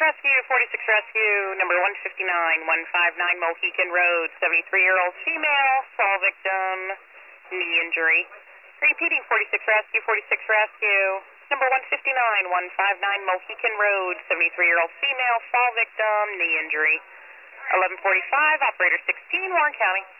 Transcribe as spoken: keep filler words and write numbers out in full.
Rescue, forty-six Rescue, number one fifty-nine, one fifty-nine Mohican Road, seventy-three-year-old female, fall victim, knee injury. Repeating, forty-six Rescue, forty-six Rescue, number one fifty-nine, one fifty-nine Mohican Road, seventy-three-year-old female, fall victim, knee injury. eleven forty-five, operator sixteen, Warren County.